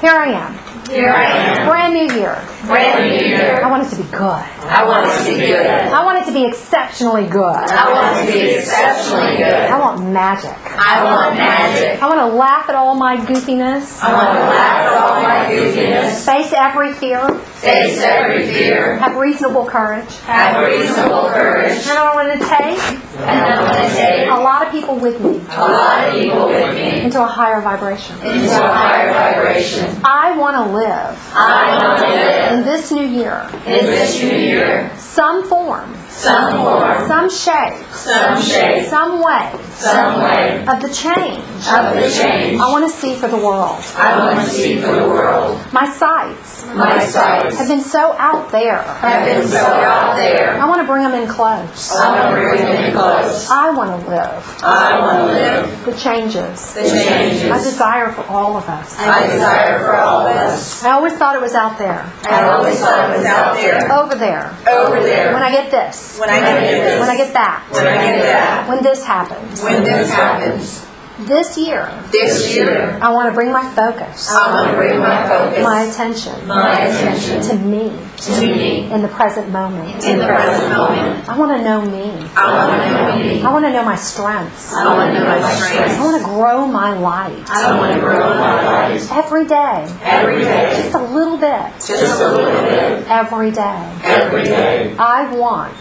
Here I am. Here I am. Brand new year. Brand new year. I want it to be good. I want it to be good. I want it to be exceptionally good. I want it to be exceptionally good. I want magic. I want magic. I want to laugh at all my goofiness. I want to laugh at all my goofiness. Face every fear. Face every fear. Have reasonable courage. Have reasonable courage. And I want to take And I want to take a lot of people with me a lot of people with me into a higher vibration. into a higher vibration. I want to live I want to live in this new year in this new year. some form, Some form, some shape, some shape, some way some way of the change of the change I want to see for the world. I want to see for the world. My sights My sights have been so out there. have been so out there. I want to bring them in close. I want to bring them in close. I want to live I want to live the changes the changes I desire for all of us. I desire for all of us. I always thought it was out there, I always thought it was out there, over there. over there. When I get this, When I get this, when I get that, when I get that, when this happens. when this happens, This year, this year, I want to bring my focus, I want to bring my focus, my attention my attention to me to me in the present moment. in the present moment. I want to know me. I want to know me. I want to know my strengths. I want to know my I strengths. want to grow my light I want to grow my life every day, every day, just a little bit, just a little bit, every day. every day. I want,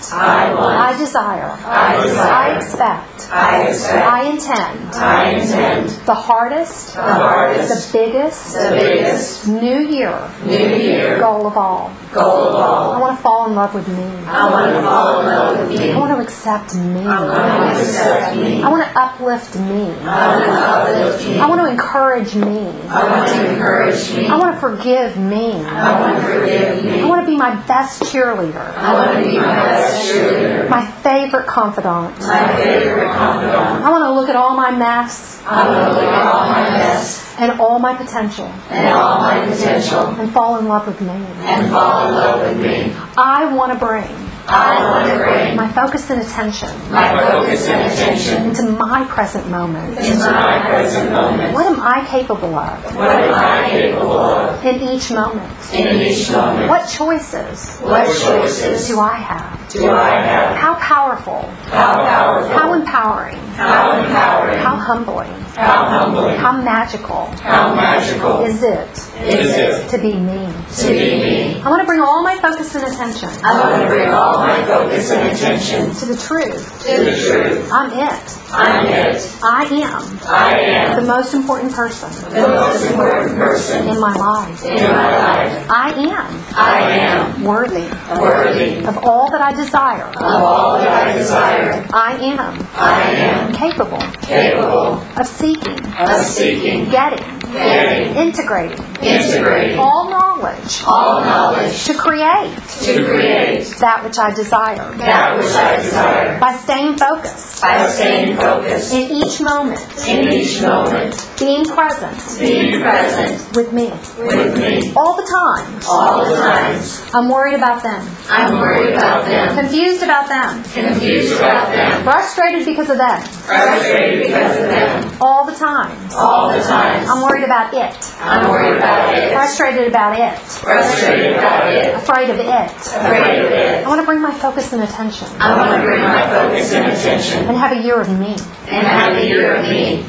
I desire, I desire, I expect, I expect, I intend I intend the hardest, the hardest, the biggest, the biggest New Year New Year goal of all. goal of all. I want to fall in love with me. I want to fall in love with me. I want to accept me. I want to accept me. I want to uplift me. I want to uplift me. I want to encourage me. I want to encourage me. I want to forgive me. I want to forgive me. I want to be my best cheerleader, I want to be my best cheerleader, my favorite confidant. my favorite confidant. I want to look at all my mess I want to look at all my mess and all my potential and all my potential and fall in love with me. and fall in love with me. I want to bring I want to bring my focus and attention my focus and attention into my present moment. into my present moment. What am I capable of What am I capable of in each moment? in each moment? What choices What choices do I have? do I have? How powerful, How powerful, how empowering, how empowering, how humbling, how humbling, how magical how magical is it is it to be me? to be me? I want to bring all my focus and attention I want to bring all my focus and attention to the truth. to the truth. I'm it. I'm it. I am I am the most important person the most important person in my life. in my life. I am I am worthy worthy of all that I desire. of all that I desire. I am I am capable capable of seeking, of seeking, getting, getting, integrating integrating all knowledge all knowledge to create to create that which I desire that which I desire by staying focused by staying focused in each moment, in each moment, being present being present with me with me all the time. all the times. I'm worried about them, I'm worried about them, confused about them, confused about them, frustrated because of them. frustrated because of them, All the time. all the times. I'm worried about it, I'm worried about it, frustrated about it, frustrated about it, afraid of it. afraid of it. I want to bring my focus and attention I want to bring my focus and attention and have a year of me, and have a year of me,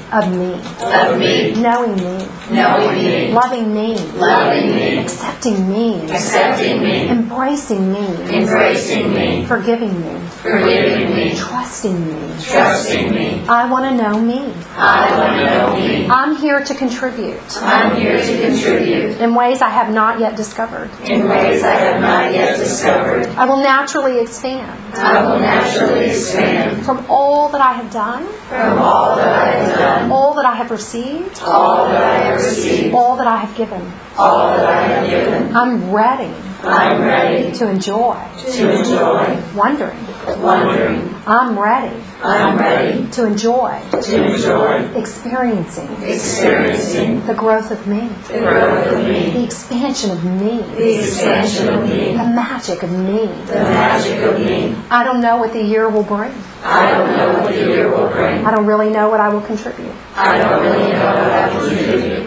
of me, knowing me, knowing me, loving me, loving me, accepting me, accepting me, embracing me, embracing me, forgiving me, forgiving me, trusting me. trusting me. I want to know me. I want to know me. I'm here to contribute I'm here to contribute in ways I have not yet discovered. in ways I have not yet discovered. I will naturally expand I will naturally expand from all that I have done, from all that I have done, all that I have received, all that I have received, all that I have given. all that I have given. I'm ready I'm ready to enjoy, to enjoy, wondering. wondering. I'm ready I'm ready to enjoy, to enjoy, experiencing experiencing the growth of me, the growth of me, the expansion of me, the expansion of me, the magic of me. the magic of me. I don't know what the year will bring. I don't know what the year will bring. I don't really know what I will contribute. I don't really know what I will contribute.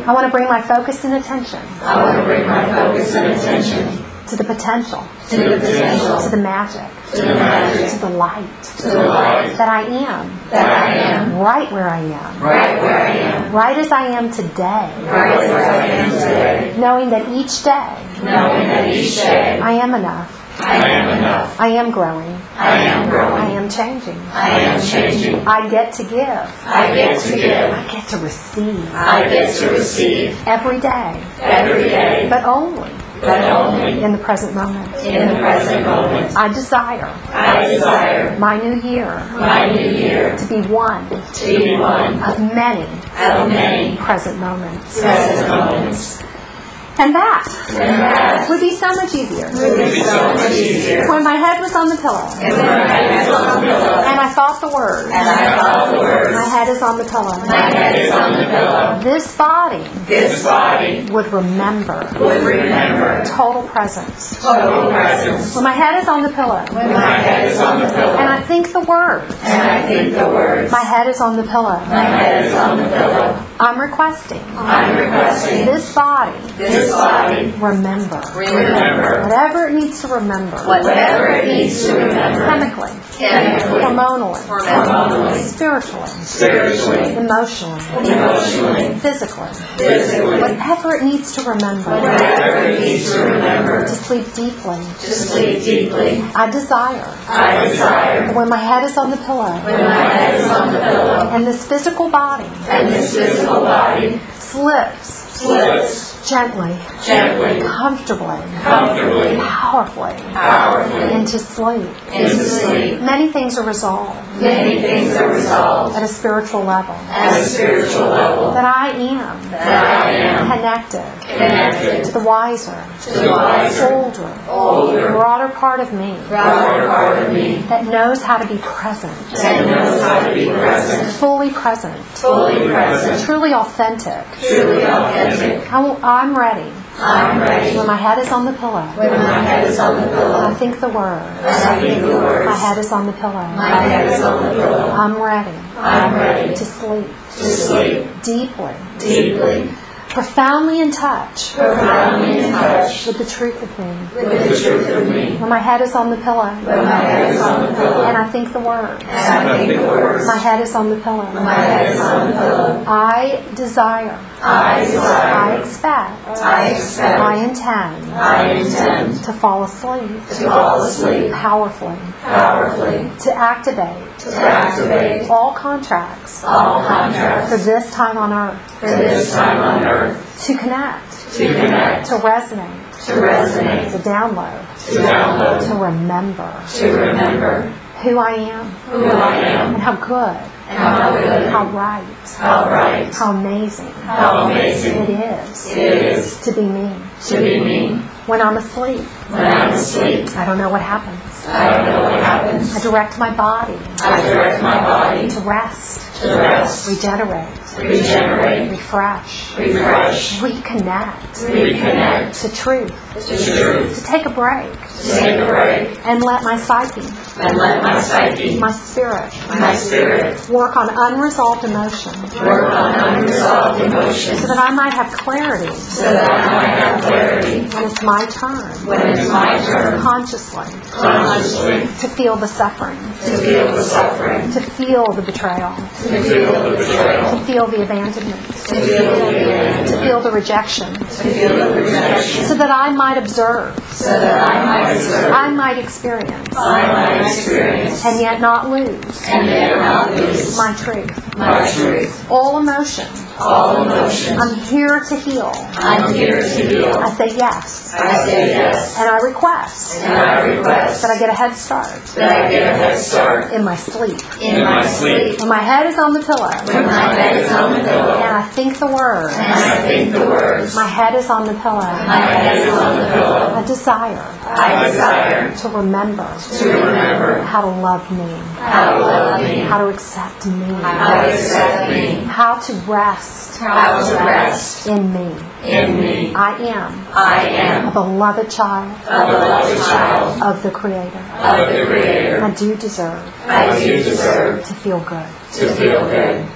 I want to bring my focus and attention I want to bring my focus and attention to the potential, to the potential, to the magic, to the magic, to the light, to the light, that I am that I am right where I am, right where I am, right as I am today, right where I am today, knowing that each day knowing that each day I am enough, I am enough, I am growing, I am I growing, am changing, I am changing, I get to give, I get to give, I get to receive I get to receive every day, every day, but only but only in the present moment. in the present moment. I desire I desire my new year my new year to be one to be one of many of many present moments. present moments. And that And that would be so much easier would be so much easier when my head was on the pillow if my head is on the pillow and I thought the words, and I thought the words, my head is on the pillow. my head is on the pillow. This body This body would remember would remember total presence. total presence. When my head is on the pillow When my head is on the pillow and I think the words, and I think the words, my head is on the pillow, my head is on the pillow, I'm requesting I'm requesting this body this body remember remember whatever it needs to remember, whatever it needs to remember chemically, chemically, hormonally, hormonally, spiritually, spiritually, emotionally, emotionally, physically, physically, whatever it needs to remember, whatever it needs to remember to sleep deeply. to sleep deeply. I desire I desire when my head is on the pillow when my head is on the pillow and this physical body and this physical body slips gently, gently, comfortably, comfortably, powerfully powerfully into sleep. into sleep. Many things are resolved Many things are resolved at a spiritual level. at a spiritual level. That I am That I am connected connected to the wiser, to the wiser, older, broader part of me broader part of me that knows how to be present, that knows how to be present, fully present, fully present, truly authentic. truly authentic. I'm ready. I'm ready. When my head is on the pillow, When my head is on the I pillow, think the words. I think the words. My head is on the pillow. My head is on the pillow. I'm ready I'm ready to sleep to sleep deeply, deeply, profoundly in touch profoundly in touch with the truth of me. with the truth of me. When my head is on the pillow When my head is on the pillow and I think the words. and I think the words, My head is on the pillow. my head is on the pillow. I desire, I desire, I expect, I expect, I intend I intend to fall asleep to fall asleep powerfully, powerfully, to activate to activate all contracts all contracts for this time on earth, for this time on earth, to connect, to connect, to resonate, to resonate, to download, to download, to remember to remember who I am who I am and how good, and how good, how right, how right, how amazing how amazing it is it is to be me. to be me. When I'm asleep, When I'm asleep, I don't know what happens. I don't know what happens. I direct my body I direct my body to rest, to rest, regenerate, regenerate, refresh, refresh, reconnect reconnect to truth, to truth, to take a break to take a break, and let my psyche, and let my psyche, my spirit, my spirit, work on unresolved emotion work on unresolved emotions so that I might have clarity so that I might have clarity when it's my turn, when it's my turn, consciously, consciously, to feel the suffering, to feel the suffering, to feel the betrayal, to feel the betrayal, to feel the abandonment, to feel the abandonment, to feel the rejection, to feel the rejection, so that I might observe, so that I might observe, I might experience, I might experience, and yet not lose and yet not lose my truth. my truth. All emotion, All emotion, I'm here to heal. I'm here to heal. I say yes, I say yes, and I request and I request that I get a head start that I get a head start in my sleep. in my sleep. When my head is on the pillow When my head is on the pillow and I think the words, and I think the words, my head is on the pillow. my head is on the pillow. I desire I desire to remember to remember how to love me, how to love me, how to accept me, how to accept me, how to rest how to rest in me. in me. I am I a am beloved child a beloved child of the Creator. of the Creator. I do deserve I do deserve to feel good. to feel good.